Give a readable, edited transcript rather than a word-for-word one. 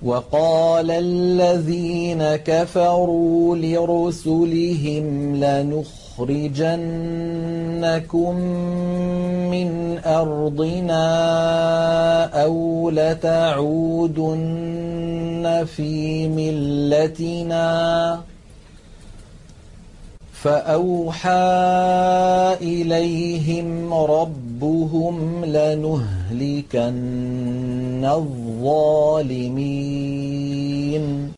وقال الذين كفروا لرسلهم لنخرجنكم من أرضنا أو لتعودن في ملتنا فأوحى إليهم ربهم لنهلكن الظالمين